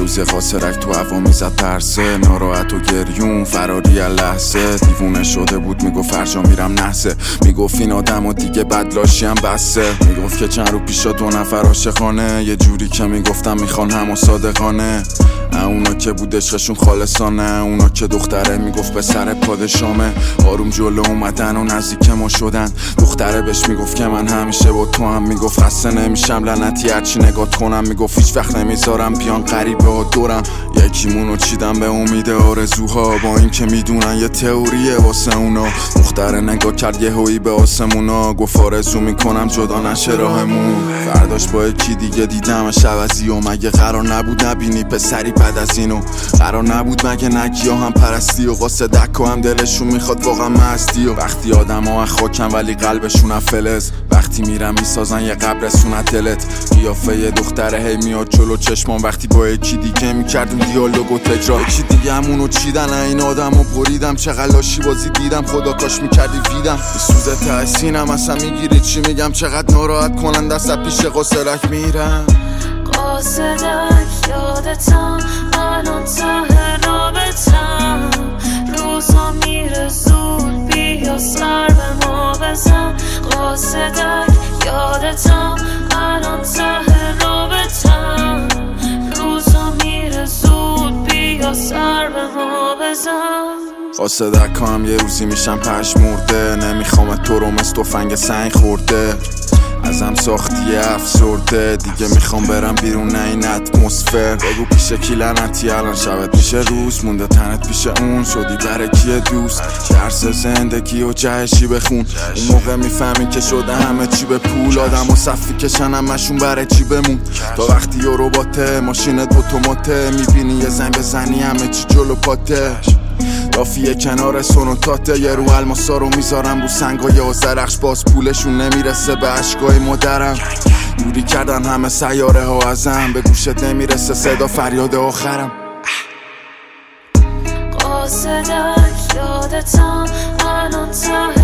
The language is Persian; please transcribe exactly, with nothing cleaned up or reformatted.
روز قاصرک تو هوا میزد پرسه، ناراحت و گریون فراری از لحظه. دیوونه شده بود میگفت فرجا میرم نحسه، میگفت این آدم و دیگه بدلاشی هم بسه. میگفت که چند رو پیشا دو نفر عاشقانه، یه جوری که میگفتم میخوان هم و صادقانه. اونا که بود عشقشون خالصانه، اونا که دختره میگفت به سر پادشامه. آروم جلو اومدن و نزدیک ما شدن، دختره بهش میگفت که من همیشه با تو هم. میگفت خسته نمیشم لعنتی هرچی نگات کنم، میگفت هیچ وقت نمیذارم بیان غریبه ها دورم. یکیمونو چیدم به امید آرزوها، با این که میدونن یه تئوریه واسه اونا. دختره نگاه کرد یه هویی به آسمونا، گفت آرزو میکنم جدا نشه راهمون. فرداش با یکی دیگه دیدمش عوضی و مگه قرار نبود نبینی پسری بعد از اینو؟ قرار نبود مگه نگی ها هم پرستی و قصه دک و هم دلشون میخواد واقعا مستی. و وقتی آدم ها خاکن ولی قلبشون فلز، وقتی میرم میسازن یه قبرستون از دلت. قیافه یه دختره هی میاد جلو چشمان، وقتی با یکی دیگه میکردون دیالوگ و تکرار. یکی دیگه همونو چیدن این آدم و بریدم، چقدر لاشی بازی دیدم خدا کاش میکردی ویدم. به سوز تحسینم اصلا میگیری چی میگم، چقدر ناراحت کنن دست پیش قاصرک میرم. قاصدک یادتم الان ته رابطم، روزا میره زود بیا سر به ما بزن. قاصدک یادتم الان ته رابطم، روزا میره زود بیا سر به ما بزن. قاصدک هم یه روزی میشم پشمرده، نمیخوام تو رو مثل تفنگ سنگ خورده. ازم ساختی افسرده دیگه میخوام برم بیرون نه این اتمسفر. بگو پیش کی لعنتی الان شبت میشه روز، مونده تنت پیش اون شدی برای کیه دوست. درس زندگی و جهشی بخون، اون موقع میفهمی که شده همه چی به پول. آدم و صفی کشن همشون برای چی بمون، تا وقتی یه رباته ماشینت اتوماته، میبینی یه زنگ بزنی همه چی جلو پاته. دافیه کنار سونوتاته، یه رو الماسا رو میذارم رو سنگای آذرخش، باز پولشون نمیرسه به عشقای مادرم. دوری کردن همه سیاره ها ازم، به گوشت نمیرسه صدا فریاد آخرم. قاصدک یادتم الان ته